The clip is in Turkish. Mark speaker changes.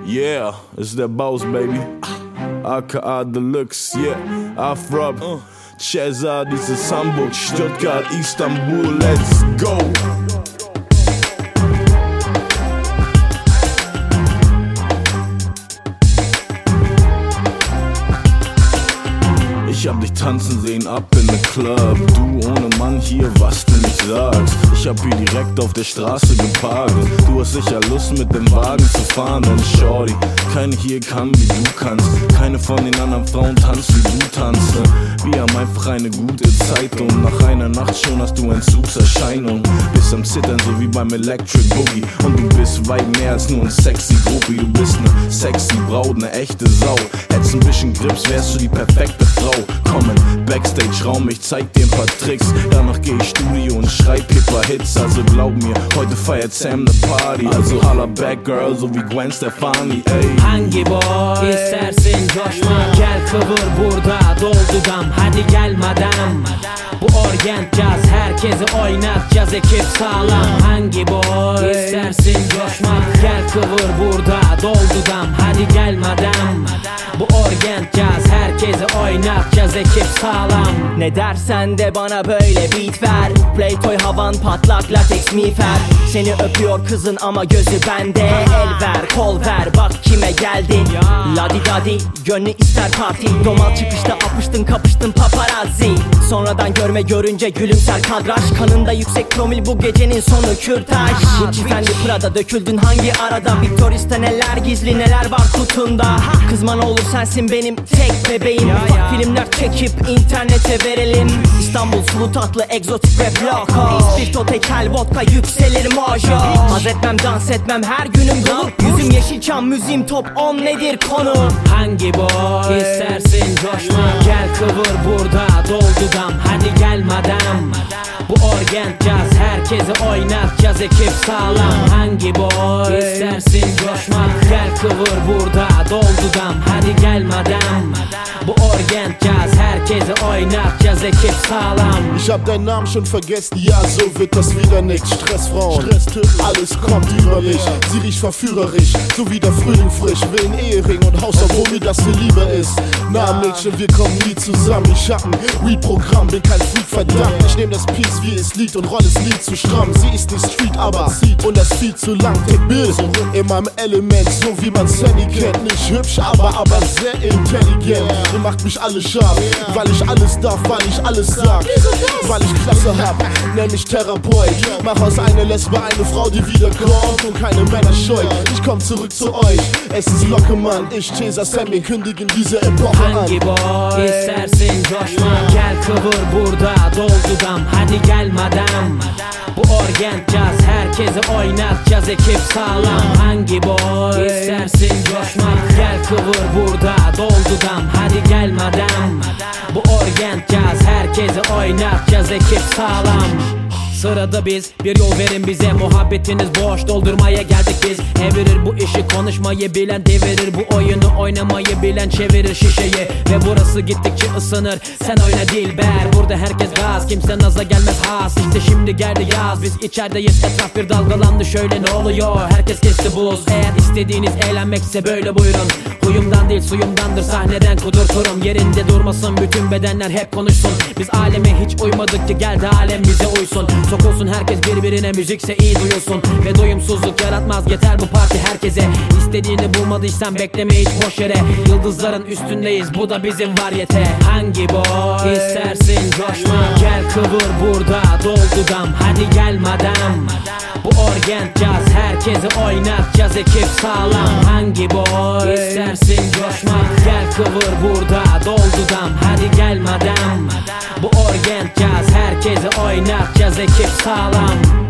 Speaker 1: Yeah, it's der Boss, baby. AKA Deluxe, yeah. Afrop, Cesar, dieses Hamburg, Stuttgart, Istanbul, let's go. Ich hab dich tanzen sehen, up in the club. Du ohne Mann hier, was du nicht sagst. Ich hab hier direkt auf der Straße geparkt. Du hast sicher Lust mit dem Wagen zu fahren, denn Shorty, keine hier kann wie du kannst. Keine von den anderen Frauen tanzt wie du tanzt. Wir haben einfach eine gute Zeit und nach einer Nacht schon hast du Entzugserscheinung. Bist am Zittern, so wie beim Electric Boogie. Und du bist weit mehr als nur ein sexy Groupie. Du bist ne sexy Braut, ne echte Sau. Hättest ein bisschen Grips, wärst du die perfekte Frau. Komm in Backstage-Raum, ich zeig dir ein paar Tricks. Danach geh ich Studio und schreib Hipper-Hits. Also glaub mir, heute feiert Sam ne Party. Also holla back girl, so wie Gwen Stefani, ey.
Speaker 2: Hangi boy istersin coşma, gel kıvır burada doldu dam. Hadi gel madam, bu orient caz, herkesi oynatacağız, ekip sağlam. Hangi boy istersin coşma, gel kıvır burada doldu dam. Hadi gel madam, bu orient caz, herkesi oynatacağız, ekip sağlam.
Speaker 3: Ne dersen de bana böyle beat ver. Playtoy havan patlak latex miğfer. Seni öpüyor kızın ama gözü bende. El ver kol ver bak kime geldin. Ladi dadi gönlü ister parti. Domal çıkışta apıştın kapıştın paparazzi. Sonradan görme görünce gülümser kadraj. Kanında yüksek promil bu gecenin sonu kürtaj. Gucci Fendi Prada döküldün hangi arada. Victorista neler gizli neler var kutunda. Kızman olur sensin benim tek bebeğim. Ufak filmler çekip internete verelim. İstanbul sulu tatlı egzotik rap loco. İspirto tekel vodka yükselir mojo. Haz etmem dans etmem her günüm dolu. Yüzüm Yeşilçam müziğim top 10 nedir konu.
Speaker 2: Hangi boy istersin coşma, gel kıvır burada doldu dam. Hadi gel madam, bu orient caz, herkesi oynatacağız, ekip sağlam. Hangi boy istersin coşma, gel kıvır burada doldu dam. Hadi gel madam, bu orient caz, herkesi oynatacağız, ekip sağlam.
Speaker 4: Ich hab deinen Namen schon vergessen, ja so wird das wieder nicht. Stressfrauen, alles kommt über mich. Sie riecht verführerisch, so wie der Frühling frisch. Will ein Ehering und Haus, obwohl mir das viel lieber ist. Na Mädchen, wir kommen nie zusammen. Ich hab ein Weed-Programm, bin kein Freak, verdammt. Ich nehm das Piece wie es liegt und roll es nie zu stramm. Sie ist nicht Street, aber zieht und das viel zu lang. Take Bild in meinem Element, so wie man Sandy kennt. Nicht hübsch, aber sehr intelligent. Und macht mich alles scharf, weil ich alles darf, weil ich alles sag. Weil ich Klasse hab, nenn mich Therapeut. Mach aus einer Lesbe eine Frau, die wiederkommt und keine Männer scheut. Ich komm zurück zu euch, es ist Locke, Mann. Ich, Cesar, Sam, wir kündigen diese Epoche an.
Speaker 2: Hangi boy istersin coşma, gel kıvır burada doldu dam. Hadi gel madam, bu orient caz, herkesi oynatacağız, ekip sağlam. Hangi boy istersin coşma, gel kıvır burada doldu dam. Hadi gel madam, bu orient caz, herkesi oynatacağız, ekip sağlam. Sırada biz, bir yol verin bize, muhabbetiniz boş, doldurmaya geldik biz. Evirir bu işi konuşmayı bilen, devirir bu oyunu oynamayı bilen, çevirir şişeyi ve burası gittikçe ısınır. Sen oyna Dilber, burada herkes gaz, kimse naza gelmez has. İşte şimdi geldi yaz, biz içerideyiz, etraf bir dalgalandı, şöyle ne oluyor? Herkes kesti buz, eğer istediğiniz eğlenmekse böyle buyurun. Huyumdan değil suyumdandır, sahneden kudurturum. Yerinde durmasın bütün bedenler, hep konuşsun. Biz aleme hiç uymadık ki geldi alem bize uysun. Sokulsun herkes birbirine, müzikse iyi duyulsun. Ve doyumsuzluk yaratmaz, yeter bu parti herkese. İstediğini bulmadıysan bekleme hiç boş yere. Yıldızların üstündeyiz, bu da bizim varyete. Hangi boy istersin coşma, gel kıvır burada doldu dam. Hadi gel madam, bu orient caz, herkesi oynatacağız, ekip sağlam. Hangi boy istersin coşma, gel kıvır burada doldu dam. Hadi gel madam, bu orient caz, herkesi oynatacağız, ekip sağlam.